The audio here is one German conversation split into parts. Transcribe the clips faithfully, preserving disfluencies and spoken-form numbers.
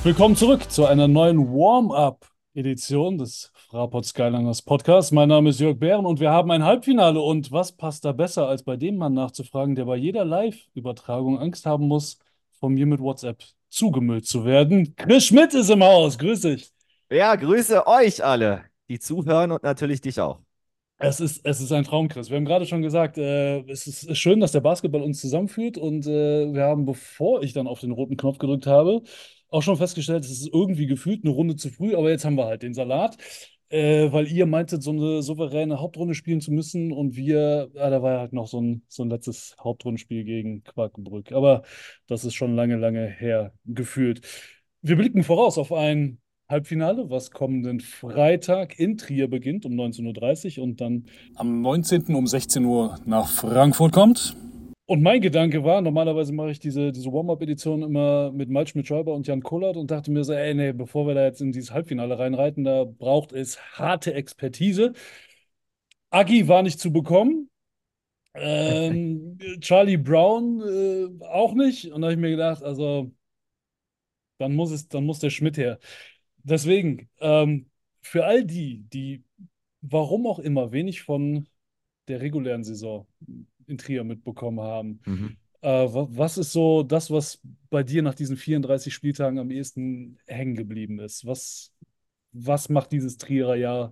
Willkommen zurück zu einer neuen Warm-up-Edition des Fraport Skyliners Podcast. Mein Name ist Jörg Bären und wir haben ein Halbfinale. Und was passt da besser, als bei dem Mann nachzufragen, der bei jeder Live-Übertragung Angst haben muss, von mir mit WhatsApp zugemüllt zu werden? Chris Schmidt ist im Haus. Grüß dich. Ja, grüße euch alle, die zuhören und natürlich dich auch. Es ist, es ist ein Traum, Chris. Wir haben gerade schon gesagt, äh, es ist schön, dass der Basketball uns zusammenführt und äh, wir haben, bevor ich dann auf den roten Knopf gedrückt habe, auch schon festgestellt, es ist irgendwie gefühlt eine Runde zu früh, aber jetzt haben wir halt den Salat, äh, weil ihr meintet, so eine souveräne Hauptrunde spielen zu müssen und wir, ja, da war ja halt noch so ein, so ein letztes Hauptrundenspiel gegen Quakenbrück, aber das ist schon lange, lange her gefühlt. Wir blicken voraus auf ein Halbfinale, was kommenden Freitag in Trier beginnt um neunzehn Uhr dreißig und dann am neunzehnten um sechzehn Uhr nach Frankfurt kommt. Und mein Gedanke war, normalerweise mache ich diese, diese Warm-up-Edition immer mit Malch mit Schäuber und Jan Kollert und dachte mir so, ey, nee, bevor wir da jetzt in dieses Halbfinale reinreiten, da braucht es harte Expertise. Agi war nicht zu bekommen, ähm, Charlie Brown äh, auch nicht. Und da habe ich mir gedacht, also dann muss es, dann muss der Schmidt her. Deswegen, ähm, für all die, die warum auch immer wenig von der regulären Saison in Trier mitbekommen haben, Mhm. äh, wa- was ist so das, was bei dir nach diesen vierunddreißig Spieltagen am ehesten hängen geblieben ist? Was, was macht dieses Trierer Jahr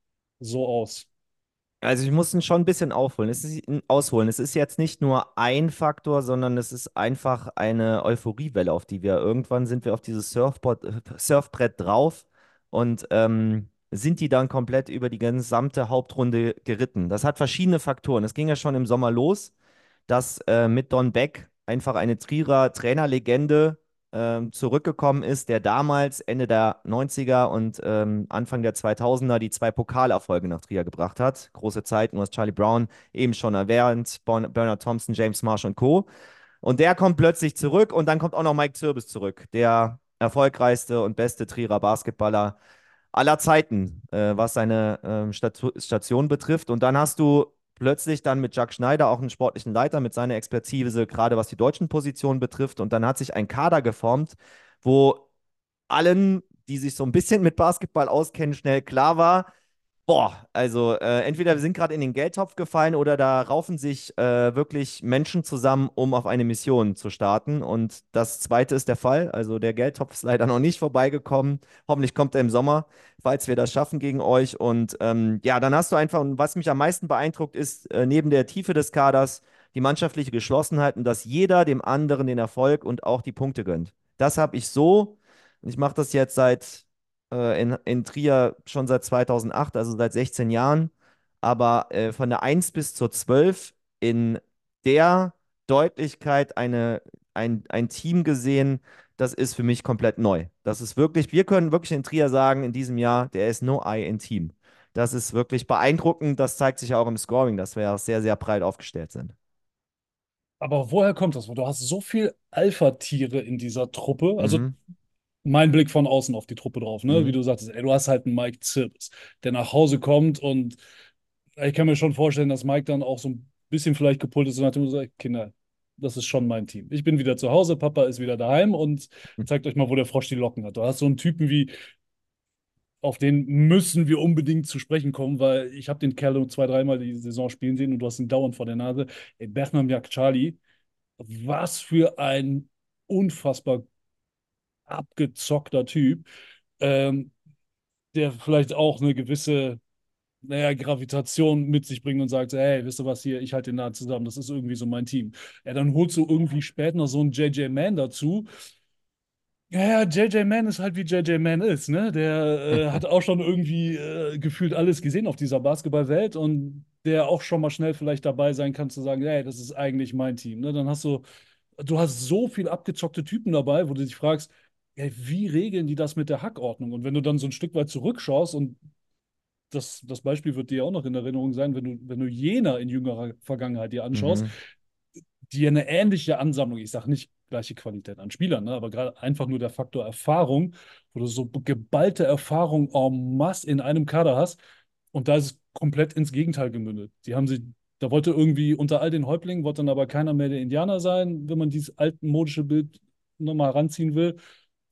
so aus? Also ich muss ihn schon ein bisschen aufholen. Es ist, ausholen. Es ist jetzt nicht nur ein Faktor, sondern es ist einfach eine Euphoriewelle, auf die wir irgendwann sind wir auf dieses Surfboard, äh, Surfbrett drauf und ähm, sind die dann komplett über die gesamte Hauptrunde geritten. Das hat verschiedene Faktoren. Es ging ja schon im Sommer los, dass äh, mit Don Beck einfach eine Trierer Trainerlegende ähm, zurückgekommen ist, der damals Ende der neunziger und ähm, Anfang der zweitausender die zwei Pokalerfolge nach Trier gebracht hat. Große Zeiten, du hast Charlie Brown eben schon erwähnt, Bon Bernard Thompson, James Marsh und Co. Und der kommt plötzlich zurück und dann kommt auch noch Mike Zirbis zurück, der erfolgreichste und beste Trierer Basketballer aller Zeiten, äh, was seine ähm, Statu Station betrifft. Und dann hast du plötzlich dann mit Jack Schneider auch einen sportlichen Leiter mit seiner Expertise, gerade was die deutschen Positionen betrifft. Und dann hat sich ein Kader geformt, wo allen, die sich so ein bisschen mit Basketball auskennen, schnell klar war, boah, also äh, entweder wir sind gerade in den Geldtopf gefallen oder da raufen sich äh, wirklich Menschen zusammen, um auf eine Mission zu starten. Und das zweite ist der Fall. Also der Geldtopf ist leider noch nicht vorbeigekommen. Hoffentlich kommt er im Sommer, falls wir das schaffen gegen euch. Und ähm, ja, dann hast du einfach, und was mich am meisten beeindruckt, ist äh, neben der Tiefe des Kaders die mannschaftliche Geschlossenheit und dass jeder dem anderen den Erfolg und auch die Punkte gönnt. Das habe ich so, und ich mache das jetzt seit äh, in, in Trier schon seit zweitausendacht, also seit sechzehn Jahren. Aber äh, von der eins bis zur zwölf in der Deutlichkeit eine, ein, ein Team gesehen, das ist für mich komplett neu. Das ist wirklich, wir können wirklich in Trier sagen, in diesem Jahr, there is no I in Team. Das ist wirklich beeindruckend. Das zeigt sich auch im Scoring, dass wir auch sehr, sehr breit aufgestellt sind. Aber woher kommt das? Du hast so viel Alpha-Tiere in dieser Truppe. Also Mhm. mein Blick von außen auf die Truppe drauf, ne? Wie Mhm. du sagtest, ey, du hast halt einen Mike Zirbis, der nach Hause kommt und ich kann mir schon vorstellen, dass Mike dann auch so ein bisschen vielleicht gepult ist und hat immer gesagt, Kinder, das ist schon mein Team. Ich bin wieder zu Hause, Papa ist wieder daheim und zeigt euch mal, wo der Frosch die Locken hat. Du hast so einen Typen wie, auf den müssen wir unbedingt zu sprechen kommen, weil ich habe den Kerl nur zwei, dreimal die Saison spielen sehen und du hast ihn dauernd vor der Nase. Ey, Bernard Charlie, was für ein unfassbar abgezockter Typ, ähm, der vielleicht auch eine gewisse naja, Gravitation mit sich bringt und sagt, so, hey, wisst ihr was hier, ich halte den Laden zusammen, das ist irgendwie so mein Team. Ja, dann holst du irgendwie später noch so einen J J. Mann dazu. Ja, ja, J J. Mann ist halt wie J J. Mann ist, ne? Der äh, hat auch schon irgendwie äh, gefühlt alles gesehen auf dieser Basketballwelt und der auch schon mal schnell vielleicht dabei sein kann zu sagen, hey, das ist eigentlich mein Team, ne? Dann hast du, du hast so viel abgezockte Typen dabei, wo du dich fragst, ey, wie regeln die das mit der Hackordnung? Und wenn du dann so ein Stück weit zurückschaust und das, das Beispiel wird dir auch noch in Erinnerung sein, wenn du, wenn du Jena in jüngerer Vergangenheit dir anschaust, Mhm. die eine ähnliche Ansammlung, ich sage nicht gleiche Qualität an Spielern, ne, aber gerade einfach nur der Faktor Erfahrung, wo du so geballte Erfahrung en masse in einem Kader hast und da ist es komplett ins Gegenteil gemündet. Die haben sie, da wollte irgendwie unter all den Häuptlingen, wollte dann aber keiner mehr der Indianer sein, wenn man dieses altmodische Bild nochmal ranziehen will.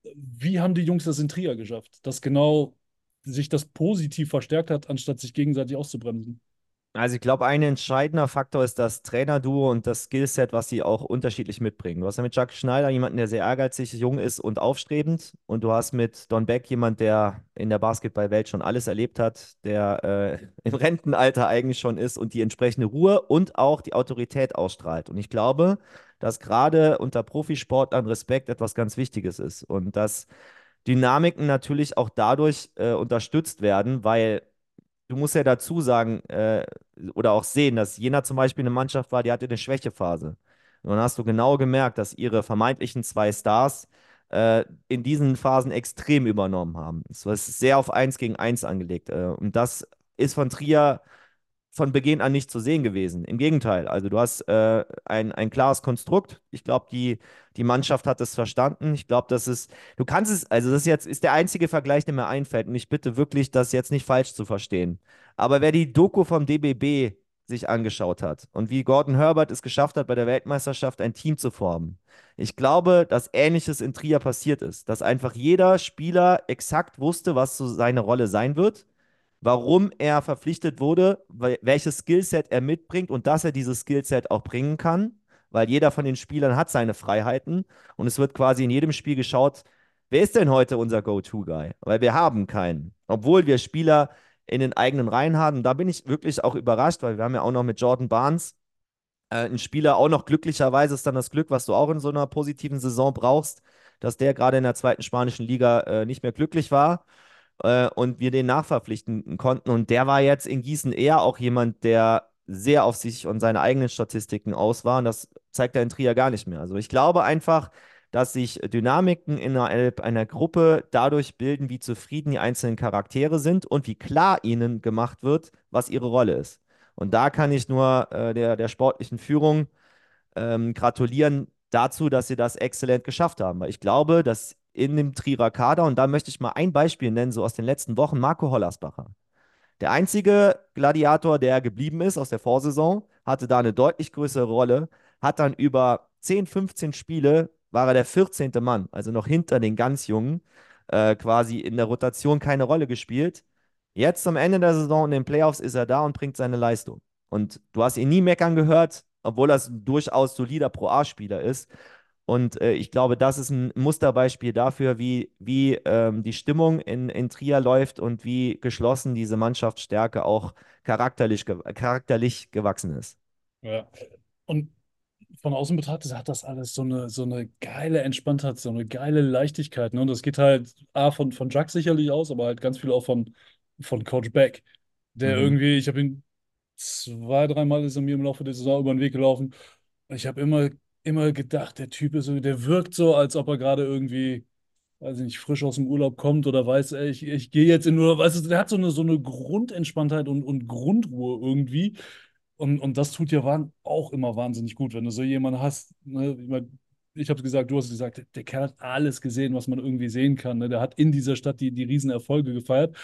Wie haben die Jungs das in Trier geschafft? Dass genau sich das positiv verstärkt hat, anstatt sich gegenseitig auszubremsen. Also ich glaube, ein entscheidender Faktor ist das Trainerduo und das Skillset, was sie auch unterschiedlich mitbringen. Du hast ja mit Jack Schneider jemanden, der sehr ehrgeizig, jung ist und aufstrebend. Und du hast mit Don Beck jemand, der in der Basketballwelt schon alles erlebt hat, der äh, im Rentenalter eigentlich schon ist und die entsprechende Ruhe und auch die Autorität ausstrahlt. Und ich glaube, dass gerade unter Profisportlern Respekt etwas ganz Wichtiges ist und dass Dynamiken natürlich auch dadurch äh, unterstützt werden, weil du musst ja dazu sagen äh, oder auch sehen, dass Jena zum Beispiel eine Mannschaft war, die hatte eine Schwächephase. Und dann hast du genau gemerkt, dass ihre vermeintlichen zwei Stars äh, in diesen Phasen extrem übernommen haben. Es war sehr auf Eins gegen Eins angelegt. Äh, und das ist von Trier von Beginn an nicht zu sehen gewesen. Im Gegenteil, also du hast äh, ein, ein klares Konstrukt. Ich glaube, die, die Mannschaft hat es verstanden. Ich glaube, das ist, du kannst es, also das ist jetzt ist der einzige Vergleich, der mir einfällt. Und ich bitte wirklich, das jetzt nicht falsch zu verstehen. Aber wer die Doku vom D B B sich angeschaut hat und wie Gordon Herbert es geschafft hat, bei der Weltmeisterschaft ein Team zu formen, ich glaube, dass Ähnliches in Trier passiert ist. Dass einfach jeder Spieler exakt wusste, was so seine Rolle sein wird, warum er verpflichtet wurde, wel- welches Skillset er mitbringt und dass er dieses Skillset auch bringen kann, weil jeder von den Spielern hat seine Freiheiten und es wird quasi in jedem Spiel geschaut, wer ist denn heute unser Go-To-Guy? Weil wir haben keinen, obwohl wir Spieler in den eigenen Reihen haben. Und da bin ich wirklich auch überrascht, weil wir haben ja auch noch mit Jordan Barnes äh, einen Spieler, auch noch glücklicherweise ist dann das Glück, was du auch in so einer positiven Saison brauchst, dass der gerade in der zweiten spanischen Liga äh, nicht mehr glücklich war äh, und wir den nachverpflichten konnten. Und der war jetzt in Gießen eher auch jemand, der sehr auf sich und seine eigenen Statistiken aus war. Und das zeigt er in Trier gar nicht mehr. Also ich glaube einfach, dass sich Dynamiken innerhalb einer Gruppe dadurch bilden, wie zufrieden die einzelnen Charaktere sind und wie klar ihnen gemacht wird, was ihre Rolle ist. Und da kann ich nur äh, der, der sportlichen Führung ähm, gratulieren dazu, dass sie das exzellent geschafft haben. Weil ich glaube, dass in dem Trierer Kader, und da möchte ich mal ein Beispiel nennen, so aus den letzten Wochen, Marco Hollersbacher. Der einzige Gladiator, der geblieben ist aus der Vorsaison, hatte da eine deutlich größere Rolle, hat dann über zehn, fünfzehn Spiele, war er der vierzehnte Mann, also noch hinter den ganz Jungen, äh, quasi in der Rotation keine Rolle gespielt. Jetzt am Ende der Saison in den Playoffs ist er da und bringt seine Leistung. Und du hast ihn nie meckern gehört, obwohl er ein durchaus solider Pro A-Spieler ist. Und äh, ich glaube, das ist ein Musterbeispiel dafür, wie, wie ähm, die Stimmung in, in Trier läuft und wie geschlossen diese Mannschaftsstärke auch charakterlich, ge charakterlich gewachsen ist. Ja. Und von außen betrachtet hat das alles so eine, so eine geile Entspanntheit, so eine geile Leichtigkeit. Ne? Und das geht halt A, von, von Jack sicherlich aus, aber halt ganz viel auch von, von Coach Beck, der Mhm. irgendwie, ich habe ihn zwei, dreimal ist er mir im Laufe der Saison über den Weg gelaufen. Ich habe immer, immer gedacht, der Typ ist so, der wirkt so, als ob er gerade irgendwie, weiß ich nicht, frisch aus dem Urlaub kommt oder weiß, ey, ich, ich gehe jetzt in Urlaub. Weißt du, der hat so eine, so eine Grundentspanntheit und, und Grundruhe irgendwie. Und, und das tut dir wahn- auch immer wahnsinnig gut, wenn du so jemanden hast. Ne? Ich mein, ich habe es gesagt, du hast es gesagt, der, der Kerl hat alles gesehen, was man irgendwie sehen kann. Ne? Der hat in dieser Stadt die, die Riesenerfolge gefeiert.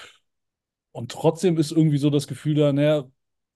Und trotzdem ist irgendwie so das Gefühl da, naja,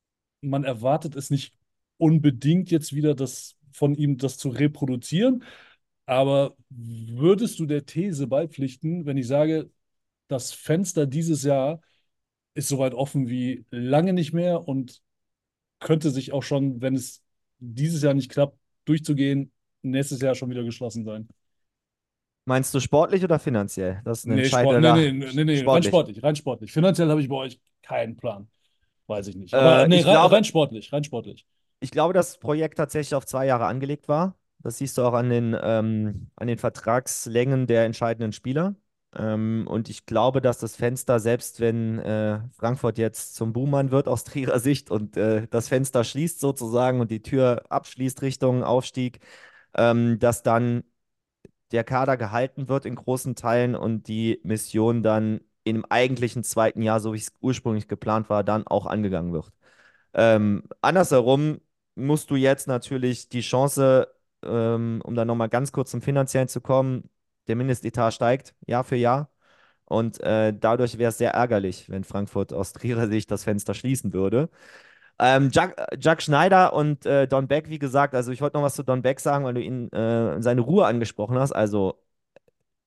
man erwartet es nicht unbedingt jetzt wieder, das von ihm das zu reproduzieren. Aber würdest du der These beipflichten, wenn ich sage, das Fenster dieses Jahr ist soweit offen wie lange nicht mehr und könnte sich auch schon, wenn es dieses Jahr nicht klappt, durchzugehen, nächstes Jahr schon wieder geschlossen sein? Meinst du sportlich oder finanziell? Das ist ein Nee, Sport, nee, entscheidender nee, nee, nee, rein sportlich. sportlich, rein sportlich. Finanziell habe ich bei euch keinen Plan. Weiß ich nicht. Aber Äh, nee, ich rein, glaube, rein sportlich, rein sportlich. Ich glaube, dass das Projekt tatsächlich auf zwei Jahre angelegt war. Das siehst du auch an den, ähm, an den Vertragslängen der entscheidenden Spieler. Ähm, und ich glaube, dass das Fenster, selbst wenn äh, Frankfurt jetzt zum Buhmann wird aus Trierer Sicht und äh, das Fenster schließt sozusagen und die Tür abschließt Richtung Aufstieg, ähm, dass dann der Kader gehalten wird in großen Teilen und die Mission dann im eigentlichen zweiten Jahr, so wie es ursprünglich geplant war, dann auch angegangen wird. Ähm, andersherum musst du jetzt natürlich die Chance, ähm, um dann nochmal ganz kurz zum Finanziellen zu kommen, der Mindestetat steigt Jahr für Jahr. Und äh, dadurch wäre es sehr ärgerlich, wenn Frankfurt aus Trierer Sicht das Fenster schließen würde. Ähm, Jack, Jack Schneider und äh, Don Beck, wie gesagt, also ich wollte noch was zu Don Beck sagen, weil du ihn äh, seine Ruhe angesprochen hast. Also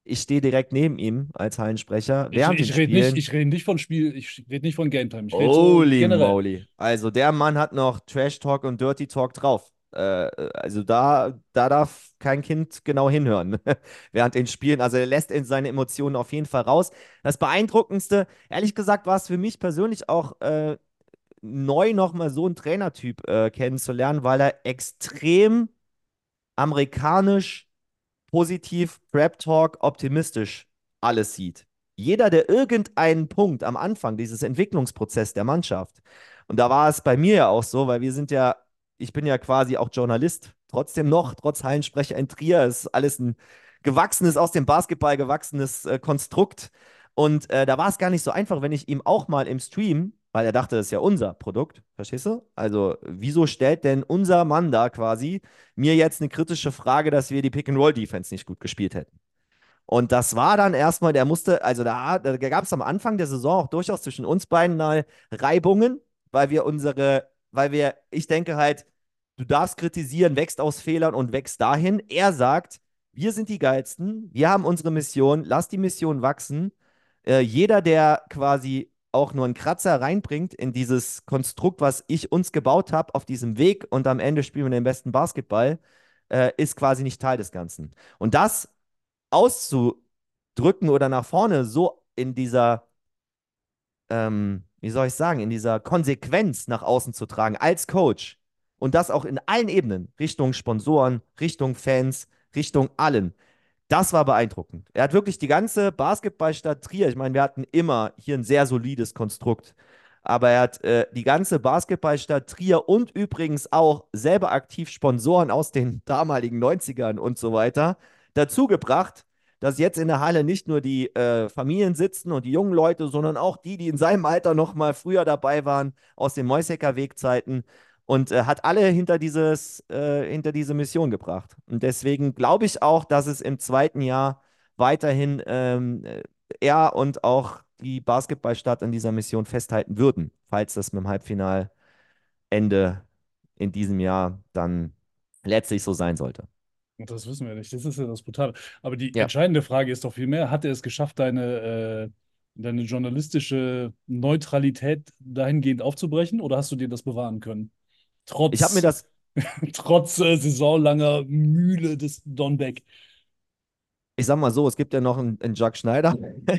ich stehe direkt neben ihm als Hallensprecher Ich, während den ich rede nicht, Spielen. ich rede nicht von Spiel, ich rede nicht von Game Time, ich rede so Holy generell. moly. Also der Mann hat noch Trash Talk und Dirty Talk drauf. Äh, also da, da darf kein Kind genau hinhören während den Spielen. Also er lässt in seine Emotionen auf jeden Fall raus. Das Beeindruckendste, ehrlich gesagt, war es für mich persönlich auch äh, neu nochmal so einen Trainertyp äh, kennenzulernen, weil er extrem amerikanisch, positiv, Prep Talk, optimistisch alles sieht. Jeder, der irgendeinen Punkt am Anfang dieses Entwicklungsprozess der Mannschaft, und da war es bei mir ja auch so, weil wir sind ja, ich bin ja quasi auch Journalist, trotzdem noch, trotz Hallensprecher in Trier, ist alles ein gewachsenes, aus dem Basketball gewachsenes äh, Konstrukt. Und äh, da war es gar nicht so einfach, wenn ich ihm auch mal im Stream, weil er dachte, das ist ja unser Produkt, verstehst du? Also, wieso stellt denn unser Mann da quasi mir jetzt eine kritische Frage, dass wir die Pick-and-Roll-Defense nicht gut gespielt hätten? Und das war dann erstmal, der musste, also da, da gab es am Anfang der Saison auch durchaus zwischen uns beiden mal Reibungen, weil wir unsere, weil wir, ich denke halt, du darfst kritisieren, wächst aus Fehlern und wächst dahin. Er sagt, wir sind die Geilsten, wir haben unsere Mission, lass die Mission wachsen. Äh, jeder, der quasi auch nur einen Kratzer reinbringt in dieses Konstrukt, was ich uns gebaut habe, auf diesem Weg und am Ende spielen wir den besten Basketball, äh, ist quasi nicht Teil des Ganzen. Und das auszudrücken oder nach vorne so in dieser, ähm, wie soll ich sagen, in dieser Konsequenz nach außen zu tragen als Coach und das auch in allen Ebenen, Richtung Sponsoren, Richtung Fans, Richtung allen. Das war beeindruckend. Er hat wirklich die ganze Basketballstadt Trier, ich meine, wir hatten immer hier ein sehr solides Konstrukt, aber er hat äh, die ganze Basketballstadt Trier und übrigens auch selber aktiv Sponsoren aus den damaligen neunzigern und so weiter dazu gebracht, dass jetzt in der Halle nicht nur die äh, Familien sitzen und die jungen Leute, sondern auch die, die in seinem Alter noch mal früher dabei waren, aus den Moisecker Wegzeiten und äh, hat alle hinter dieses, äh, hinter diese Mission gebracht. Und deswegen glaube ich auch, dass es im zweiten Jahr weiterhin ähm, äh, er und auch die Basketballstadt an dieser Mission festhalten würden, falls das mit dem Halbfinalende in diesem Jahr dann letztlich so sein sollte. Und das wissen wir nicht, das ist ja das Brutale. Aber die Ja. entscheidende Frage ist doch vielmehr, hat er es geschafft, deine, äh, deine journalistische Neutralität dahingehend aufzubrechen oder hast du dir das bewahren können? Ich habe mir Trotz, das trotz äh, saisonlanger Mühle des Don Beck. Ich sag mal so, es gibt ja noch einen, einen Jack Schneider.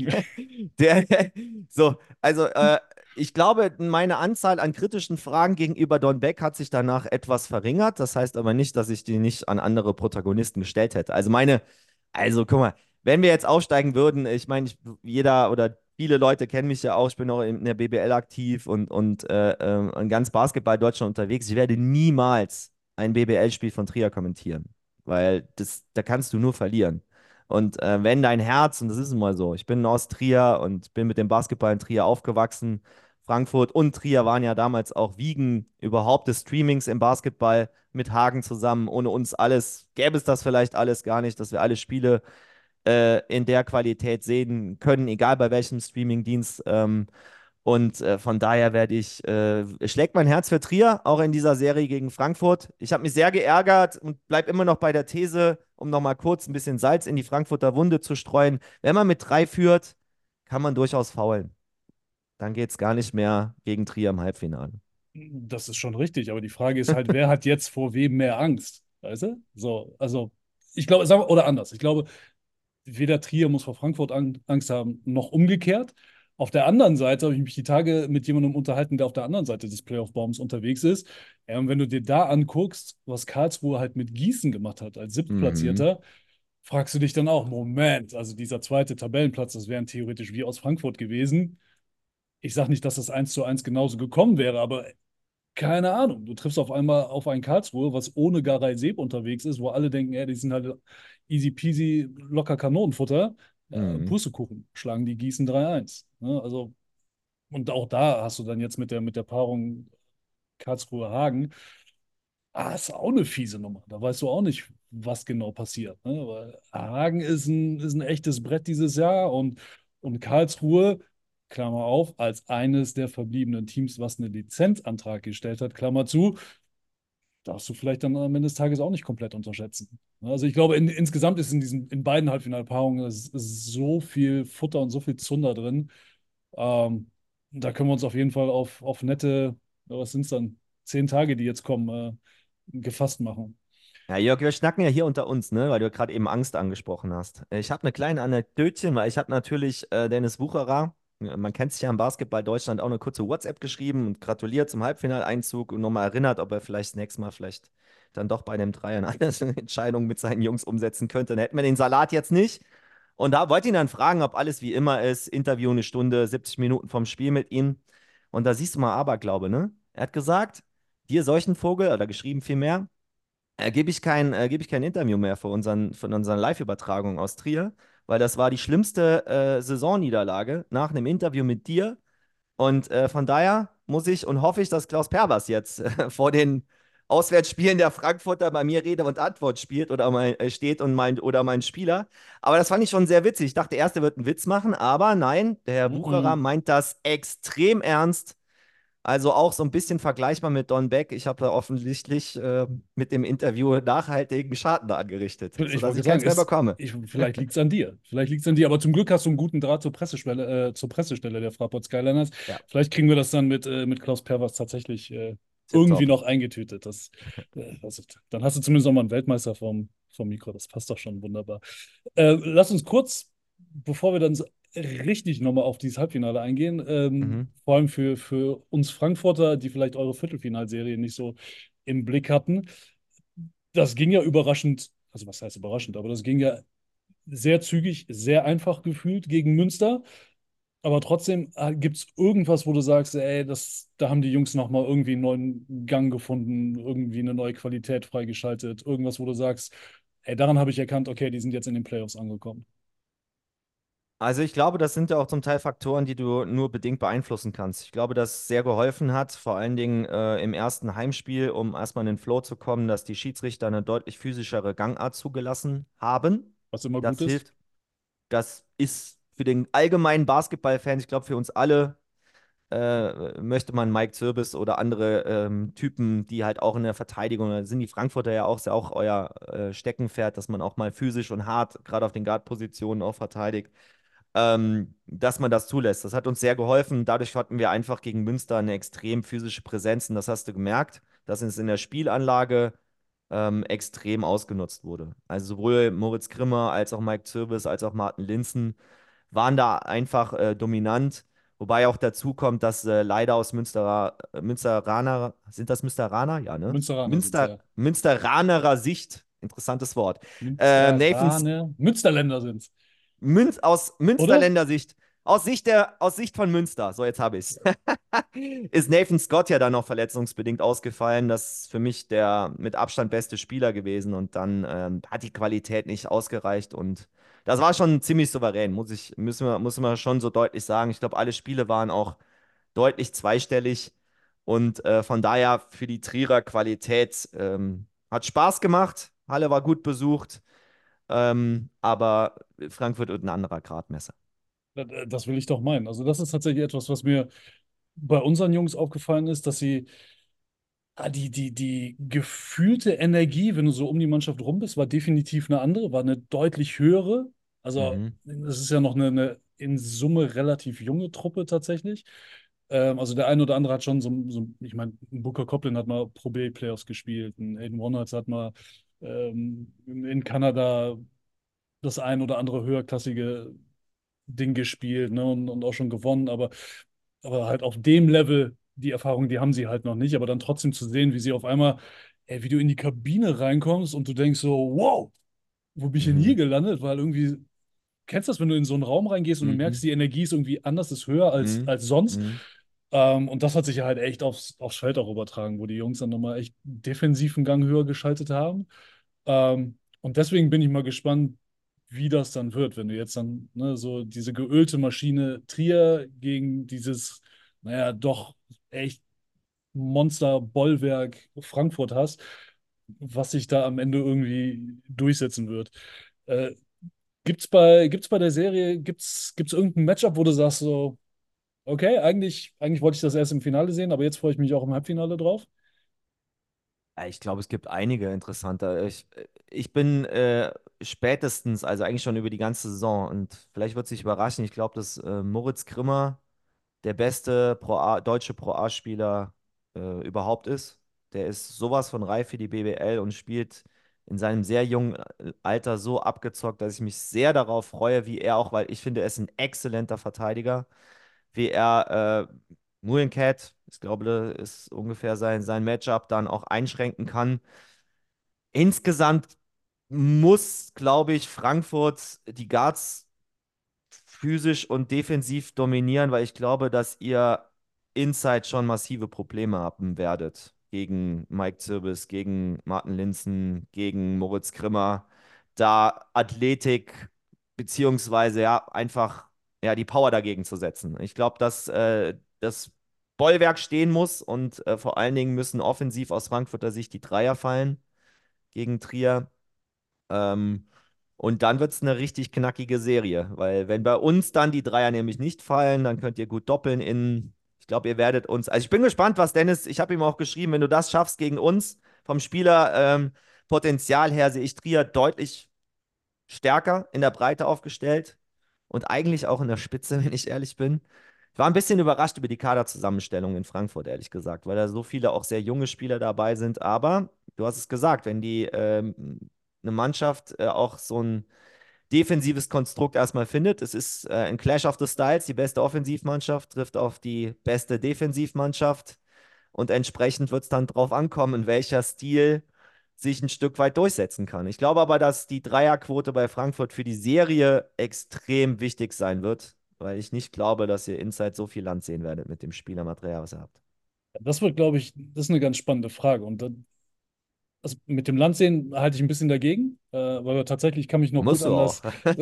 Der, so, also äh, ich glaube, meine Anzahl an kritischen Fragen gegenüber Don Beck hat sich danach etwas verringert. Das heißt aber nicht, dass ich die nicht an andere Protagonisten gestellt hätte. Also meine, also guck mal, wenn wir jetzt aufsteigen würden, ich meine, ich, jeder oder viele Leute kennen mich ja auch, ich bin auch in der B B L aktiv und, und äh, äh, in ganz Basketball Deutschland unterwegs. Ich werde niemals ein B B L-Spiel von Trier kommentieren, weil das, da kannst du nur verlieren. Und äh, wenn dein Herz, und das ist nun mal so, ich bin aus Trier und bin mit dem Basketball in Trier aufgewachsen. Frankfurt und Trier waren ja damals auch Wiegen überhaupt des Streamings im Basketball mit Hagen zusammen. Ohne uns alles gäbe es das vielleicht alles gar nicht, dass wir alle Spiele äh, in der Qualität sehen können, egal bei welchem Streamingdienst. Ähm, und äh, von daher werde ich, äh, schlägt mein Herz für Trier, auch in dieser Serie gegen Frankfurt. Ich habe mich sehr geärgert und bleibe immer noch bei der These, um nochmal kurz ein bisschen Salz in die Frankfurter Wunde zu streuen. Wenn man mit drei führt, kann man durchaus faulen. Dann geht es gar nicht mehr gegen Trier im Halbfinale. Das ist schon richtig, aber die Frage ist halt, wer hat jetzt vor wem mehr Angst? Weißt du? So, also, ich glaube, sagen wir- oder anders. Ich glaube, weder Trier muss vor Frankfurt Ang- Angst haben, noch umgekehrt. Auf der anderen Seite habe ich mich die Tage mit jemandem unterhalten, der auf der anderen Seite des Playoff-Baums unterwegs ist. Ja, und wenn du dir da anguckst, was Karlsruhe halt mit Gießen gemacht hat als Mhm. Siebtplatzierter, fragst du dich dann auch, Moment, also dieser zweite Tabellenplatz, das wären theoretisch wie aus Frankfurt gewesen. Ich sage nicht, dass das eins zu eins genauso gekommen wäre, aber keine Ahnung. Du triffst auf einmal auf ein Karlsruhe, was ohne Garay Seb unterwegs ist, wo alle denken, ey, die sind halt easy peasy, locker Kanonenfutter. Äh, Mhm. Pustekuchen, schlagen die Gießen drei eins. Ne? Also, und auch da hast du dann jetzt mit der, mit der Paarung Karlsruhe-Hagen, ah, ist auch eine fiese Nummer. Da weißt du auch nicht, was genau passiert. Ne? Weil Hagen ist ein, ist ein echtes Brett dieses Jahr und, und Karlsruhe, Klammer auf, als eines der verbliebenen Teams, was einen Lizenzantrag gestellt hat, Klammer zu, darfst du vielleicht dann am Ende des Tages auch nicht komplett unterschätzen. Also ich glaube, in, insgesamt ist in diesen, in beiden Halbfinalpaarungen ist, ist so viel Futter und so viel Zunder drin. Ähm, Da können wir uns auf jeden Fall auf, auf nette, was sind es dann, zehn Tage, die jetzt kommen, äh, gefasst machen. Ja, Jörg, wir schnacken ja hier unter uns, ne, weil du gerade eben Angst angesprochen hast. Ich habe eine kleine Anekdötchen, weil ich habe natürlich äh, Dennis Wucherer, äh, man kennt sich ja im Basketball Deutschland, auch eine kurze WhatsApp geschrieben und gratuliert zum Halbfinaleinzug und nochmal erinnert, ob er vielleicht das nächste Mal vielleicht dann doch bei dem Dreier eine andere Entscheidung mit seinen Jungs umsetzen könnte. Dann hätten wir den Salat jetzt nicht. Und da wollte ich ihn dann fragen, ob alles wie immer ist. Interview eine Stunde, siebzig Minuten vom Spiel mit ihm. Und da siehst du mal Aberglaube, ne? Er hat gesagt, dir solchen Vogel, oder geschrieben vielmehr, äh, gebe ich kein, äh, gebe ich kein Interview mehr für unseren, für unseren Live-Übertragung aus Trier, weil das war die schlimmste äh, Saisonniederlage nach einem Interview mit dir. Und äh, von daher muss ich und hoffe ich, dass Klaus Pervers jetzt äh, vor den Auswärtsspielen der Frankfurter bei mir Rede und Antwort spielt oder mein, äh, steht und mein, oder mein Spieler. Aber das fand ich schon sehr witzig. Ich dachte erst, er wird einen Witz machen, aber nein, der Herr Wucherer Mhm. meint das extrem ernst. Also auch so ein bisschen vergleichbar mit Don Beck. Ich habe da offensichtlich äh, mit dem Interview nachhaltigen Schaden angerichtet, Ich sodass wollte ich sagen, keins mehr es, bekomme. ich, vielleicht liegt es an dir. Vielleicht liegt es an dir. Aber zum Glück hast du einen guten Draht zur Pressestelle, äh, zur Pressestelle der Fraport Skyliners. Ja, Vielleicht kriegen wir das dann mit, äh, mit Klaus Pervers tatsächlich äh, irgendwie tipptopp. noch eingetütet. Das, äh, also, dann hast du zumindest noch mal einen Weltmeister vom, vom Mikro. Das passt doch schon wunderbar. Äh, lass uns kurz, bevor wir dann so richtig nochmal auf dieses Halbfinale eingehen, ähm, Mhm. vor allem für, für uns Frankfurter, die vielleicht eure Viertelfinalserie nicht so im Blick hatten. Das ging ja überraschend, also was heißt überraschend, aber das ging ja sehr zügig, sehr einfach gefühlt gegen Münster. Aber trotzdem gibt es irgendwas, wo du sagst, ey, das, da haben die Jungs nochmal irgendwie einen neuen Gang gefunden, irgendwie eine neue Qualität freigeschaltet. Irgendwas, wo du sagst, ey, daran habe ich erkannt, okay, die sind jetzt in den Playoffs angekommen. Also ich glaube, das sind ja auch zum Teil Faktoren, die du nur bedingt beeinflussen kannst. Ich glaube, dass sehr geholfen hat, vor allen Dingen äh, im ersten Heimspiel, um erstmal in den Flow zu kommen, dass die Schiedsrichter eine deutlich physischere Gangart zugelassen haben. Was immer gut Das ist. hilft. Das ist für den allgemeinen Basketballfan, ich glaube für uns alle, äh, möchte man Mike Zirbis oder andere ähm, Typen, die halt auch in der Verteidigung, da sind die Frankfurter ja auch, ist ja auch euer äh, Steckenpferd, dass man auch mal physisch und hart, gerade auf den Guard-Positionen auch verteidigt, ähm, dass man das zulässt. Das hat uns sehr geholfen. Dadurch hatten wir einfach gegen Münster eine extrem physische Präsenz und das hast du gemerkt, dass es in der Spielanlage ähm, extrem ausgenutzt wurde. Also sowohl Moritz Grimmer als auch Mike Zirbis als auch Martin Linssen waren da einfach äh, dominant. Wobei auch dazu kommt, dass äh, leider aus Münsterer, äh, Münsteraner, sind das Münsteraner? Ja, ne? Münsteraner sind Münster, ja. Münsteranerer Sicht, interessantes Wort. Äh, Nathan Münsteraner. Münsterländer sind Münz, aus oder? Münsterländer Sicht, aus Sicht der, aus Sicht von Münster, so jetzt habe ich es, ist Nathan Scott ja dann noch verletzungsbedingt ausgefallen. Das ist für mich der mit Abstand beste Spieler gewesen und dann ähm, hat die Qualität nicht ausgereicht und das war schon ziemlich souverän, muss ich, müssen wir, muss man schon so deutlich sagen. Ich glaube, alle Spiele waren auch deutlich zweistellig und äh, von daher für die Trierer Qualität ähm, hat Spaß gemacht. Halle war gut besucht. Ähm, aber Frankfurt wird ein anderer Gradmesser. Das will ich doch meinen. Also das ist tatsächlich etwas, was mir bei unseren Jungs aufgefallen ist, dass sie ah, die, die, die gefühlte Energie, wenn du so um die Mannschaft rum bist, war definitiv eine andere, war eine deutlich höhere. Also, Mhm. es ist ja noch eine, eine in Summe relativ junge Truppe tatsächlich. Ähm, also, der eine oder andere hat schon so, so ich meine, Booker Coplin hat mal Pro B-Playoffs gespielt, ein Aiden Ronalds hat mal ähm, in, in Kanada das ein oder andere höherklassige Ding gespielt, ne, und, und auch schon gewonnen, aber aber halt auf dem Level, die Erfahrung, die haben sie halt noch nicht. Aber dann trotzdem zu sehen, wie sie auf einmal, ey, wie du in die Kabine reinkommst und du denkst so, wow, wo bin ich denn hier Mhm. gelandet? Weil irgendwie, kennst du das, wenn du in so einen Raum reingehst und du merkst, Mhm. die Energie ist irgendwie anders, ist höher als, Mhm. als sonst. Mhm. Ähm, und das hat sich ja halt echt aufs, aufs Feld auch übertragen, wo die Jungs dann nochmal echt defensiven Gang höher geschaltet haben. Ähm, und deswegen bin ich mal gespannt, wie das dann wird, wenn du jetzt dann ne, so diese geölte Maschine Trier gegen dieses, naja, doch echt Monster-Bollwerk Frankfurt hast, was sich da am Ende irgendwie durchsetzen wird. Äh, gibt's bei, gibt's bei der Serie, gibt's, gibt's irgendein Matchup, wo du sagst so, okay, eigentlich, eigentlich wollte ich das erst im Finale sehen, aber jetzt freue ich mich auch im Halbfinale drauf? Ja, ich glaube, es gibt einige interessante. Ich, ich bin äh, spätestens, also eigentlich schon über die ganze Saison, und vielleicht wird es sich überraschen, ich glaube, dass äh, Moritz Grimmer der beste Pro A, deutsche Pro A-Spieler äh, überhaupt ist. Der ist sowas von reif für die B B L und spielt in seinem sehr jungen äh, Alter so abgezockt, dass ich mich sehr darauf freue, wie er auch, weil ich finde, er ist ein exzellenter Verteidiger, wie er äh, Nguyen Cat, ich glaube, das ist ungefähr sein, sein Matchup, dann auch einschränken kann. Insgesamt muss, glaube ich, Frankfurt die Guards physisch und defensiv dominieren, weil ich glaube, dass ihr Inside schon massive Probleme haben werdet. Gegen Mike Zirbis, gegen Martin Linssen, gegen Moritz Grimmer. Da Athletik beziehungsweise ja einfach ja, die Power dagegen zu setzen. Ich glaube, dass äh, das Bollwerk stehen muss und äh, vor allen Dingen müssen offensiv aus Frankfurter Sicht die Dreier fallen gegen Trier. Ähm, und dann wird es eine richtig knackige Serie, weil wenn bei uns dann die Dreier nämlich nicht fallen, dann könnt ihr gut doppeln in, ich glaube, ihr werdet uns, also ich bin gespannt, was Dennis, ich habe ihm auch geschrieben, wenn du das schaffst gegen uns, vom Spieler ähm, Potenzial her sehe ich Trier deutlich stärker in der Breite aufgestellt und eigentlich auch in der Spitze, wenn ich ehrlich bin. Ich war ein bisschen überrascht über die Kaderzusammenstellung in Frankfurt, ehrlich gesagt, weil da so viele auch sehr junge Spieler dabei sind. Aber du hast es gesagt, wenn die ähm, eine Mannschaft äh, auch so ein defensives Konstrukt erstmal findet, es ist äh, ein Clash of the Styles, die beste Offensivmannschaft trifft auf die beste Defensivmannschaft und entsprechend wird es dann drauf ankommen, in welcher Stil sich ein Stück weit durchsetzen kann. Ich glaube aber, dass die Dreierquote bei Frankfurt für die Serie extrem wichtig sein wird, weil ich nicht glaube, dass ihr Inside so viel Land sehen werdet mit dem Spielermaterial, was ihr habt. Das wird, glaube ich, das ist eine ganz spannende Frage. Und dann, also mit dem Landsehen halte ich ein bisschen dagegen, äh, weil tatsächlich ich kann mich noch gut Musst du an auch. das.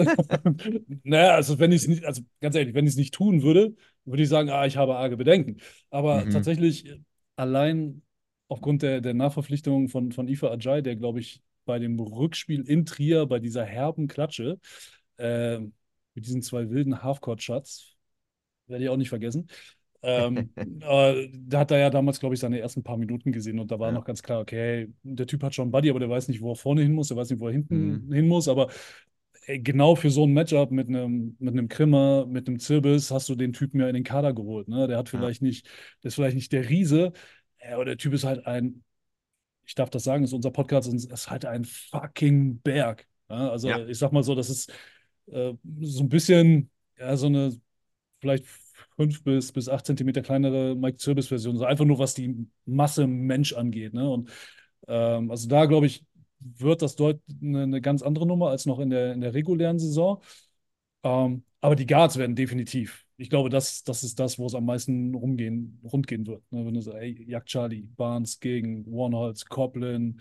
Naja, also wenn ich es nicht, also ganz ehrlich, wenn ich es nicht tun würde, würde ich sagen, ah, ich habe arge Bedenken. Aber Mhm. tatsächlich äh, allein aufgrund der, der Nachverpflichtung von, von Ifa Ajay, der, glaube ich, bei dem Rückspiel in Trier, bei dieser herben Klatsche, äh, mit diesen zwei wilden Halfcourt-Shots, werde ich auch nicht vergessen. Ähm, aber da hat er ja damals, glaube ich, seine ersten paar Minuten gesehen und da war Ja. noch ganz klar, okay, der Typ hat schon einen Buddy, aber der weiß nicht, wo er vorne hin muss, der weiß nicht, wo er Mhm. hinten hin muss. Aber ey, genau für so ein Matchup mit einem, mit einem Krimmer, mit einem Zirbis hast du den Typen ja in den Kader geholt. Ne? Der hat Ja. vielleicht nicht, der ist vielleicht nicht der Riese, äh, aber der Typ ist halt ein, ich darf das sagen, ist unser Podcast und ist halt ein fucking Berg. Ja? Also Ja. ich sag mal so, das ist äh, so ein bisschen, ja, so eine vielleicht fünf bis, bis acht Zentimeter kleinere Mike Zirbis-Version. So einfach nur, was die Masse Mensch angeht. Ne? Und ähm, also da, glaube ich, wird das dort eine, eine ganz andere Nummer als noch in der, in der regulären Saison. Ähm, aber die Guards werden definitiv. Ich glaube, das, das ist das, wo es am meisten rumgehen, rund gehen wird. Ne? Wenn du sagst, ey, Jagd Charlie, Barnes gegen Warnholz, Coplin,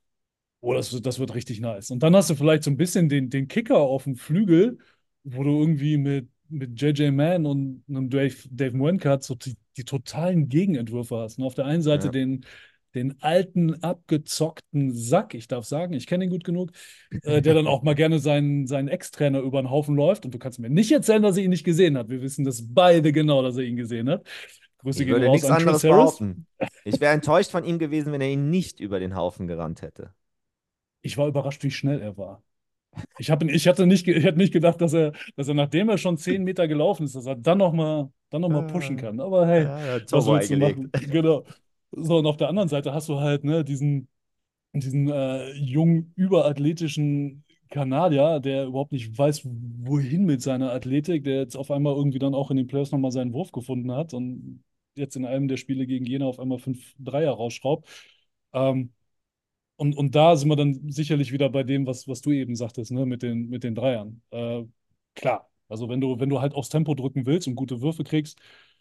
oh, das, wird- das wird richtig nice. Und dann hast du vielleicht so ein bisschen den, den Kicker auf dem Flügel, wo du irgendwie mit, mit J J Mann und einem Dave, Dave Mwenkert so die, die totalen Gegenentwürfe hast. Und auf der einen Seite Ja. den, den alten, abgezockten Sack, ich darf sagen, ich kenne ihn gut genug, äh, der dann auch mal gerne seinen, seinen Ex-Trainer über den Haufen läuft. Und du kannst mir nicht erzählen, dass er ihn nicht gesehen hat. Wir wissen das beide genau, dass er ihn gesehen hat. Grüße Ich gehen würde raus nichts an Chris anderes Harris. behaupten. Ich wäre enttäuscht von ihm gewesen, wenn er ihn nicht über den Haufen gerannt hätte. Ich war überrascht, wie schnell er war. Ich, hab, ich, hatte nicht, ge- ich hätte nicht gedacht, dass er, dass er, nachdem er schon zehn Meter gelaufen ist, dass er dann nochmal dann noch mal pushen Ah, kann. Aber hey, ja, er hat was Turbo willst du eingelegt. machen? Genau. So, und auf der anderen Seite hast du halt ne, diesen, diesen äh, jungen, überathletischen Kanadier, der überhaupt nicht weiß, wohin mit seiner Athletik, der jetzt auf einmal irgendwie dann auch in den Playoffs nochmal seinen Wurf gefunden hat und jetzt in einem der Spiele gegen Jena auf einmal fünf Dreier rausschraubt. Ähm, und, und da sind wir dann sicherlich wieder bei dem, was, was du eben sagtest, ne, mit den, mit den Dreiern. Äh, klar, also wenn du, wenn du halt aufs Tempo drücken willst und gute Würfe kriegst,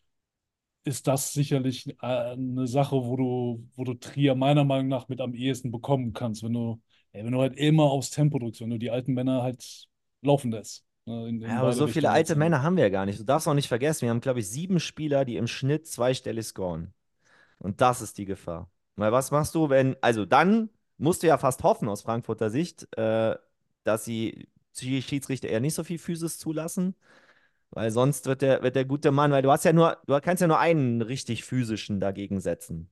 ist das sicherlich äh, eine Sache, wo du, wo du Trier meiner Meinung nach mit am ehesten bekommen kannst, wenn du, ey, wenn du halt immer aufs Tempo drückst, wenn du die alten Männer halt laufen lässt, ne, in, Ja, in aber beide so viele Richtungen alte letztendlich. Männer haben wir ja gar nicht. Du darfst auch nicht vergessen, wir haben, glaube ich, sieben Spieler, die im Schnitt zweistellig scoren. Und das ist die Gefahr. Weil was machst du, wenn, also dann musst du ja fast hoffen aus Frankfurter Sicht, äh, dass sie die Schiedsrichter eher nicht so viel Physis zulassen, weil sonst wird der, wird der gute Mann, weil du hast ja nur, du kannst ja nur einen richtig physischen dagegen setzen.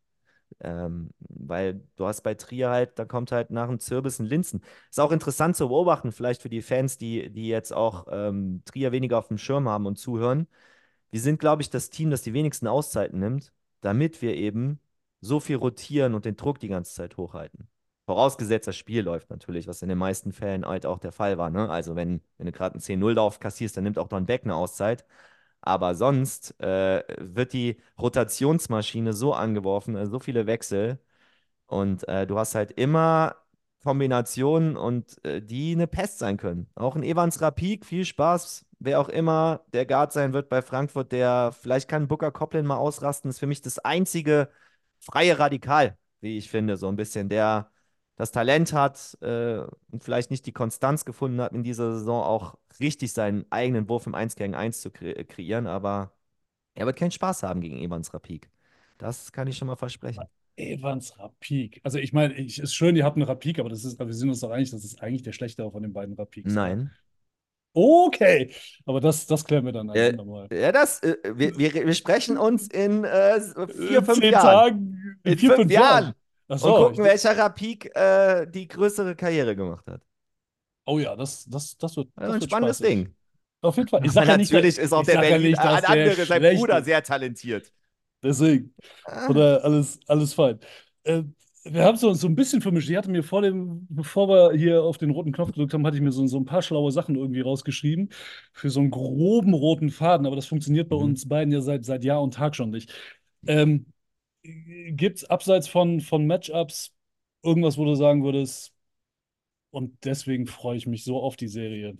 Ähm, weil du hast bei Trier halt, da kommt halt nach dem Zirbis ein Linzen. Ist auch interessant zu beobachten, vielleicht für die Fans, die, die jetzt auch ähm, Trier weniger auf dem Schirm haben und zuhören. Wir sind, glaube ich, das Team, das die wenigsten Auszeiten nimmt, damit wir eben so viel rotieren und den Druck die ganze Zeit hochhalten. Vorausgesetzt, das Spiel läuft natürlich, was in den meisten Fällen halt auch der Fall war. Ne? Also wenn, wenn du gerade einen zehn null-Lauf kassierst, dann nimmt auch Don Beck eine Auszeit. Aber sonst äh, wird die Rotationsmaschine so angeworfen, also so viele Wechsel. Und äh, du hast halt immer Kombinationen und äh, die eine Pest sein können. Auch ein Evans Rapik, viel Spaß. Wer auch immer der Guard sein wird bei Frankfurt, der vielleicht kann Booker Coplin mal ausrasten, ist für mich das einzige freie Radikal, wie ich finde, so ein bisschen, der das Talent hat äh, und vielleicht nicht die Konstanz gefunden hat, in dieser Saison auch richtig seinen eigenen Wurf im Eins gegen Eins zu kre kreieren, aber er wird keinen Spaß haben gegen Evans Rapik. Das kann ich schon mal versprechen. Evans Rapik. Also ich meine, ich, ist schön, ihr habt einen Rapik, aber das ist, wir sind uns doch einig, das ist eigentlich der schlechtere von den beiden Rapiks, oder? Nein. Okay, aber das, das klären wir dann ein Äh, andermal. ja, das, äh, wir, wir, wir sprechen uns in äh, vier, In fünf zehn Jahren. Tagen, in In vier, fünf fünf Jahren. Jahren. Ach Und so, ich, gucken, welcher Rapik äh, die größere Karriere gemacht hat. oh ja, das, das, das wird, Also das ein wird spannendes spaßig. Ding. Auf jeden Fall. Ich Aber sage ja nicht, dass, natürlich ist auch ich der sag ja Berlin, äh, nicht, dass ein der andere, sein schlecht Bruder, ist. sehr talentiert. Deswegen. Von Ah, daher alles, alles fein. Äh, wir haben es uns so ein bisschen vermischt. Ich hatte mir vor dem, bevor wir hier auf den roten Knopf gedrückt haben, hatte ich mir so, so ein paar schlaue Sachen irgendwie rausgeschrieben für so einen groben roten Faden, aber das funktioniert bei mhm. uns beiden ja seit, seit Jahr und Tag schon nicht. Ähm, Gibt es abseits von, von Matchups irgendwas, wo du sagen würdest, und deswegen freue ich mich so auf die Serie?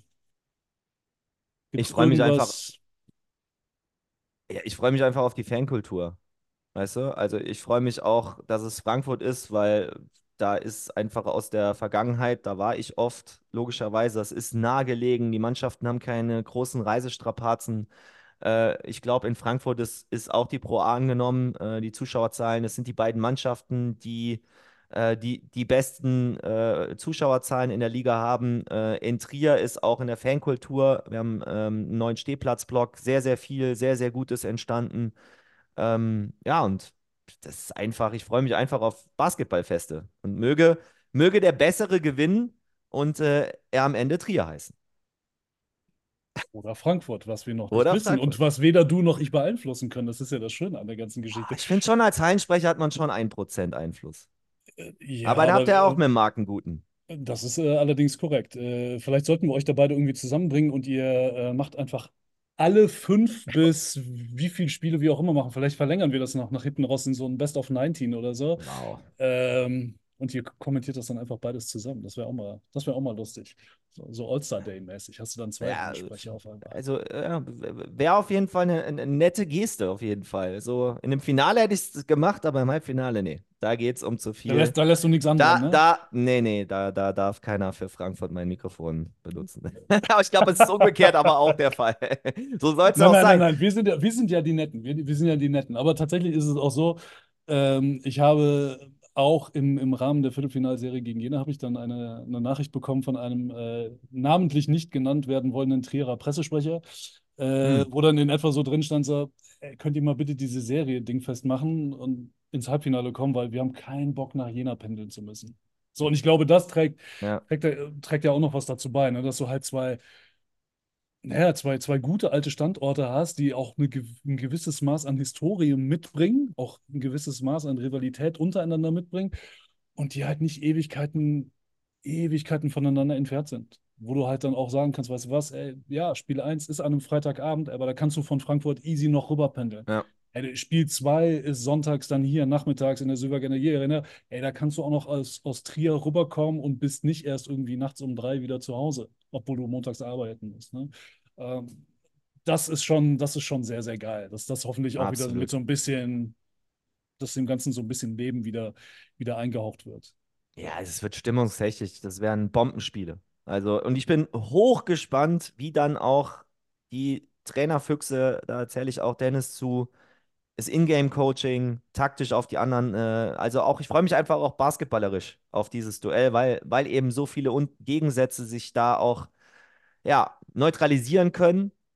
Gibt Ich es freue mich einfach, irgendwas? ja, ich freue mich einfach auf die Fankultur. Weißt du? Also ich freue mich auch, dass es Frankfurt ist, weil da ist einfach aus der Vergangenheit, da war ich oft, logischerweise, das ist nahegelegen, die Mannschaften haben keine großen Reisestrapazen. Äh, ich glaube, in Frankfurt ist, ist auch die Pro A angenommen, äh, die Zuschauerzahlen, es sind die beiden Mannschaften, die äh, die, die besten äh, Zuschauerzahlen in der Liga haben. Äh, in Trier ist auch in der Fankultur, wir haben ähm, einen neuen Stehplatzblock, sehr, sehr viel, sehr, sehr Gutes entstanden. Ähm, ja, und das ist einfach, ich freue mich einfach auf Basketballfeste und möge, möge der Bessere gewinnen und äh, er am Ende Trier heißen. Oder Frankfurt, was wir noch nicht Oder wissen und Frankfurt. was weder du noch ich beeinflussen können. Das ist ja das Schöne an der ganzen Ah, Geschichte. ich finde schon, als Hallensprecher hat man schon ein Prozent Einfluss. Äh, Ja, Aber da aber habt ihr auch äh, mit dem Markenguten. das ist äh, allerdings korrekt. Äh, vielleicht sollten wir euch da beide irgendwie zusammenbringen und ihr äh, macht einfach alle fünf bis wie viele Spiele wir auch immer machen. Vielleicht verlängern wir das noch nach hinten raus in so ein Best of neunzehn oder so. Wow. Ähm, und ihr kommentiert das dann einfach beides zusammen. Das wäre auch mal, das wäre auch mal lustig. So, so All-Star Day-mäßig. Hast du dann zwei Ja, Hallensprecher auf einmal. also äh, wäre auf jeden Fall eine, eine nette Geste, auf jeden Fall. So in dem Finale hätte ich es gemacht, aber im Halbfinale, nee. Da geht es um zu Da viel. lässt, da lässt du nichts anbrennen, Da, ne? da, nee, nee, da, da darf keiner für Frankfurt mein Mikrofon benutzen. Aber ich glaube, es ist umgekehrt aber auch der Fall. So soll es Nein, auch nein, nein, sein. nein. Wir sind ja, wir sind ja die Netten. Wir, wir sind ja die Netten. Aber tatsächlich ist es auch so, ähm, ich habe auch im, im Rahmen der Viertelfinalserie gegen Jena habe ich dann eine, eine Nachricht bekommen von einem äh, namentlich nicht genannt werden wollenden Trierer Pressesprecher, Hm, äh, wo dann in etwa so drin stand, so, "Ey, könnt ihr mal bitte diese Serie dingfest machen und ins Halbfinale kommen, weil wir haben keinen Bock nach Jena pendeln zu müssen." So, und ich glaube, das trägt, ja, trägt, ja- trägt ja auch noch was dazu bei, ne? Dass du halt zwei naja, zwei, zwei gute alte Standorte hast, die auch eine, gew- ein gewisses Maß an Historie mitbringen, auch ein gewisses Maß an Rivalität untereinander mitbringen und die halt nicht Ewigkeiten, Ewigkeiten voneinander entfernt sind. Wo du halt dann auch sagen kannst, weißt du was, ey, ja, Spiel eins ist an einem Freitagabend, aber da kannst du von Frankfurt easy noch rüberpendeln. ja, Ey, Spiel zwei ist sonntags dann hier, nachmittags in der Silbergerner Arena. Ey, da kannst du auch noch aus, aus Trier rüberkommen und bist nicht erst irgendwie nachts um drei wieder zu Hause, obwohl du montags arbeiten musst. Ne? Ähm, das ist schon, das ist schon sehr, sehr geil. Dass das hoffentlich auch wieder mit absolut. so ein bisschen, dass dem Ganzen so ein bisschen Leben wieder, wieder eingehaucht wird. Ja, es wird stimmungstechnisch, das wären Bombenspiele. Also, und ich bin hochgespannt, wie dann auch die Trainerfüchse, da erzähle ich auch Dennis zu, das Ingame-Coaching, taktisch auf die anderen. Äh, also auch, ich freue mich einfach auch basketballerisch auf dieses Duell, weil, weil eben so viele Un Gegensätze sich da auch ja, neutralisieren können.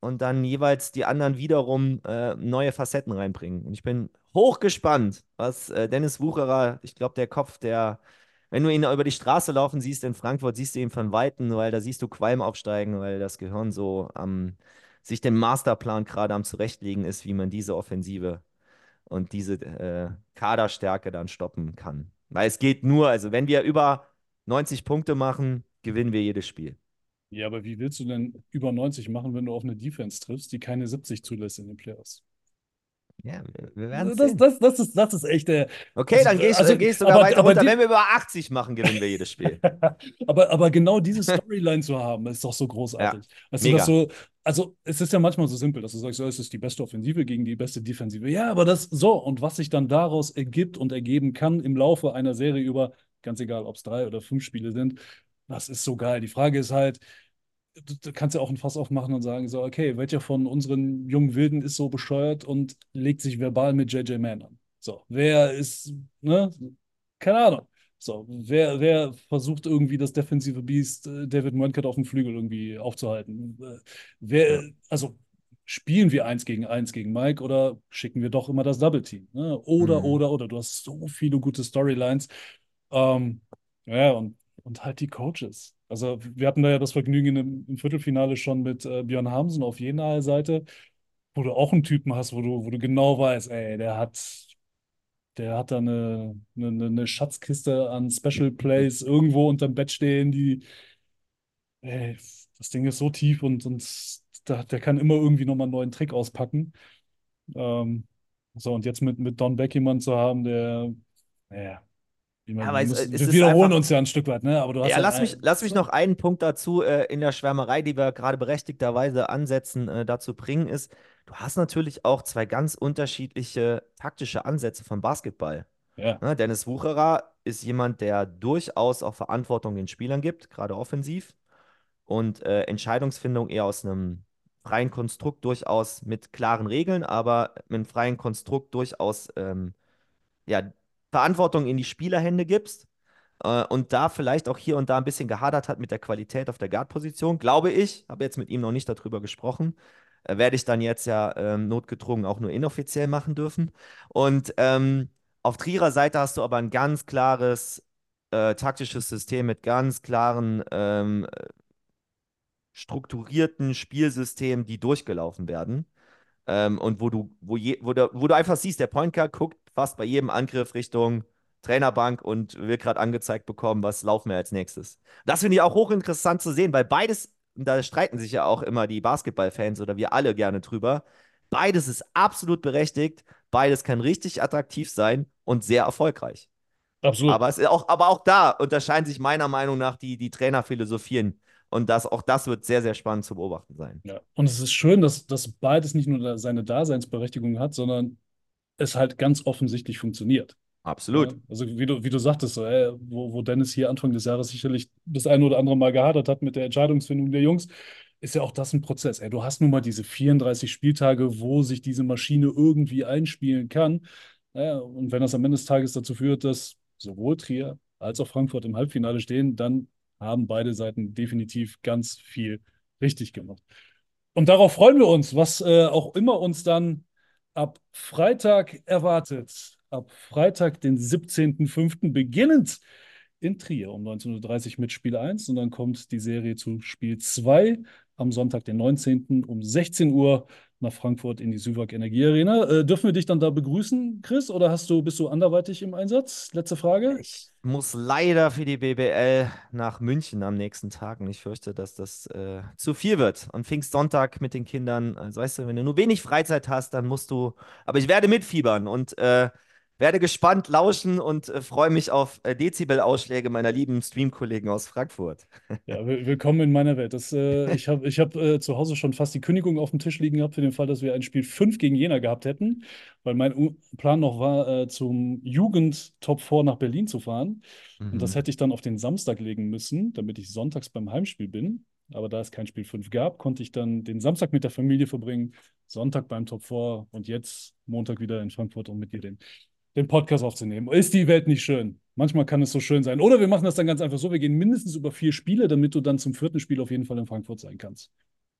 und dann jeweils die anderen wiederum äh, neue Facetten reinbringen. Und ich bin hochgespannt, was äh, Dennis Wucherer, ich glaube, der Kopf, der, wenn du ihn über die Straße laufen siehst in Frankfurt, siehst du ihn von Weitem, weil da siehst du Qualm aufsteigen, weil das Gehirn so am, sich den Masterplan gerade am Zurechtlegen ist, wie man diese Offensive und diese äh, Kaderstärke dann stoppen kann. Weil es geht nur, also wenn wir über neunzig Punkte machen, gewinnen wir jedes Spiel. Ja, aber wie willst du denn über neunzig machen, wenn du auf eine Defense triffst, die keine siebzig zulässt in den Playoffs? Ja, wir, wir werden es Das, sehen. das, das ist, das ist echt, äh, Okay, also, dann gehst, also, äh, gehst sogar aber, weiter aber, runter. Wenn die, wir über achtzig machen, gewinnen wir jedes Spiel. aber, aber genau diese Storyline zu haben, ist doch so Ja, großartig. Weißt du, dass mega. so, also es ist ja manchmal so simpel, dass du sagst, ja, es ist die beste Offensive gegen die beste Defensive. Ja, aber das so, und was sich dann daraus ergibt und ergeben kann im Laufe einer Serie über, ganz egal, ob es drei oder fünf Spiele sind, das ist so geil. Die Frage ist halt, du, du kannst ja auch ein Fass aufmachen und sagen, so, okay, welcher von unseren jungen Wilden ist so bescheuert und legt sich verbal mit J J Mann an? So, wer ist, ne? Keine Ahnung. So, wer, wer versucht irgendwie das defensive Biest äh, David Moenket auf dem Flügel irgendwie aufzuhalten? Äh, Ja, wer, also spielen wir eins gegen eins gegen Mike oder schicken wir doch immer das Double Team? Ne? Oder, mhm. oder, oder. Du hast so viele gute Storylines. Ähm, ja, und, und halt die Coaches. Also, wir hatten da ja das Vergnügen im, im Viertelfinale schon mit äh, Björn Hamsen auf jener Seite, wo du auch einen Typen hast, wo du, wo du genau weißt, ey, der hat der hat da eine, eine, eine Schatzkiste an Special Plays irgendwo unterm Bett stehen, die, ey, das Ding ist so tief und, und da, der kann immer irgendwie nochmal einen neuen Trick auspacken. Ähm, so, und jetzt mit, mit Don Beck jemanden zu haben, der, naja, ich Ja, meine, aber wir es, müssen, es wir ist wiederholen einfach. uns ja ein Stück weit, ne? Aber du hast Ja, halt lass mich, ein, lass mich noch so, einen Punkt dazu äh, in der Schwärmerei, die wir gerade berechtigterweise ansetzen, äh, dazu bringen, ist, du hast natürlich auch zwei ganz unterschiedliche taktische Ansätze vom Basketball. ja, Ne, Dennis Wucherer ist jemand, der durchaus auch Verantwortung den Spielern gibt, gerade offensiv, und äh, Entscheidungsfindung eher aus einem freien Konstrukt durchaus mit klaren Regeln, aber mit einem freien Konstrukt durchaus ähm, ja, Verantwortung in die Spielerhände gibst äh, und da vielleicht auch hier und da ein bisschen gehadert hat mit der Qualität auf der Guard-Position, glaube ich. Habe jetzt mit ihm noch nicht darüber gesprochen. Äh, werde ich dann jetzt ja ähm, notgedrungen auch nur inoffiziell machen dürfen. Und ähm, auf Trierer Seite hast du aber ein ganz klares äh, taktisches System mit ganz klaren ähm, strukturierten Spielsystemen, die durchgelaufen werden. Ähm, und wo du, wo, je, wo, du, wo du einfach siehst, der Point Guard guckt fast bei jedem Angriff Richtung Trainerbank und will gerade angezeigt bekommen, was laufen wir als nächstes. Das finde ich auch hochinteressant zu sehen, weil beides, und da streiten sich ja auch immer die Basketballfans oder wir alle gerne drüber, beides ist absolut berechtigt, beides kann richtig attraktiv sein und sehr erfolgreich. absolut. Aber, es ist auch, aber auch da unterscheiden sich meiner Meinung nach die, die Trainerphilosophien. Und das, auch das wird sehr, sehr spannend zu beobachten sein. Ja. Und es ist schön, dass, dass beides nicht nur da- seine Daseinsberechtigung hat, sondern es halt ganz offensichtlich funktioniert. Absolut. Ne? Also wie du, wie du sagtest, so, ey, wo, wo Dennis hier Anfang des Jahres sicherlich das eine oder andere Mal gehadert hat mit der Entscheidungsfindung der Jungs, ist ja auch das ein Prozess. Ey, du hast nun mal diese vierunddreißig Spieltage, wo sich diese Maschine irgendwie einspielen kann. Ja, und wenn das am Ende des Tages dazu führt, dass sowohl Trier als auch Frankfurt im Halbfinale stehen, dann haben beide Seiten definitiv ganz viel richtig gemacht. Und darauf freuen wir uns, was äh, auch immer uns dann ab Freitag erwartet. Ab Freitag, den siebzehnten fünften beginnend in Trier um neunzehn Uhr dreißig mit Spiel eins und dann kommt die Serie zu Spiel zwei am Sonntag, den neunzehnten um sechzehn Uhr nach Frankfurt in die Süwag Energie Arena. Äh, dürfen wir dich dann da begrüßen, Chris, oder hast du, bist du anderweitig im Einsatz? Letzte Frage. Ich muss leider für die B B L nach München am nächsten Tag und ich fürchte, dass das äh, zu viel wird. Und Pfingstsonntag mit den Kindern, also weißt du, wenn du nur wenig Freizeit hast, dann musst du. Aber ich werde mitfiebern und äh, werde gespannt lauschen und äh, freue mich auf äh, Dezibel-Ausschläge meiner lieben Streamkollegen aus Frankfurt. Ja, will- willkommen in meiner Welt. Das, äh, ich habe ich hab, äh, zu Hause schon fast die Kündigung auf dem Tisch liegen gehabt, für den Fall, dass wir ein Spiel fünf gegen Jena gehabt hätten, weil mein U Plan noch war, äh, zum Jugend-Top vier nach Berlin zu fahren. Und das Mhm. hätte ich dann auf den Samstag legen müssen, damit ich sonntags beim Heimspiel bin. Aber da es kein Spiel fünf gab, konnte ich dann den Samstag mit der Familie verbringen, Sonntag beim Top vier und jetzt Montag wieder in Frankfurt, um mit dir den den Podcast aufzunehmen. Ist die Welt nicht schön? Manchmal kann es so schön sein. Oder wir machen das dann ganz einfach so, wir gehen mindestens über vier Spiele, damit du dann zum vierten Spiel auf jeden Fall in Frankfurt sein kannst.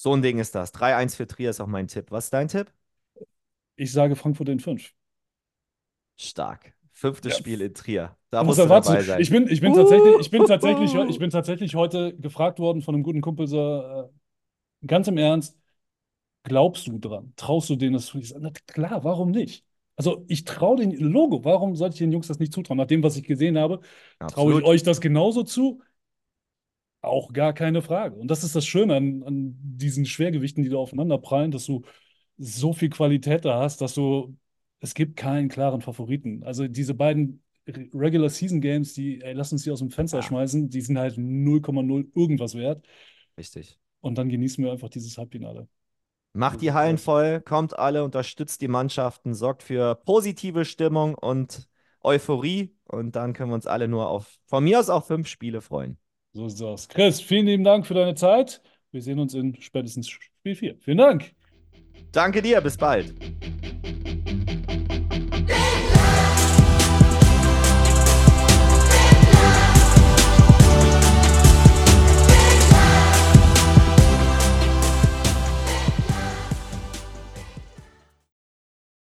So ein Ding ist das. drei eins für Trier ist auch mein Tipp. Was ist dein Tipp? Ich sage Frankfurt in fünf. Stark. Fünftes Ja. Spiel in Trier. Da Was musst du erwartest dabei du? Ich sein. bin, ich bin tatsächlich, ich bin tatsächlich, ich Uh, bin tatsächlich heute gefragt worden von einem guten Kumpel so, äh, ganz im Ernst, glaubst du dran? Traust du denen das zu? Ich sage, na klar, warum nicht? Also ich traue den Logo, warum sollte ich den Jungs das nicht zutrauen? Nach dem, was ich gesehen habe, traue ich Absolut. euch das genauso zu? Auch gar keine Frage. Und das ist das Schöne an, an diesen Schwergewichten, die da aufeinander prallen, dass du so viel Qualität da hast, dass du, es gibt keinen klaren Favoriten. Also diese beiden Re- Regular Season Games, die, ey, lass uns die aus dem Fenster Ja, schmeißen, die sind halt null Komma null irgendwas wert. richtig. Und dann genießen wir einfach dieses Halbfinale. So Macht die sieht's Hallen aus. voll, kommt alle, unterstützt die Mannschaften, sorgt für positive Stimmung und Euphorie. Und dann können wir uns alle nur auf, von mir aus auch fünf Spiele freuen. So sieht's aus. Chris, vielen lieben Dank für deine Zeit. Wir sehen uns in spätestens Spiel vier. Vielen Dank. Danke dir, bis bald.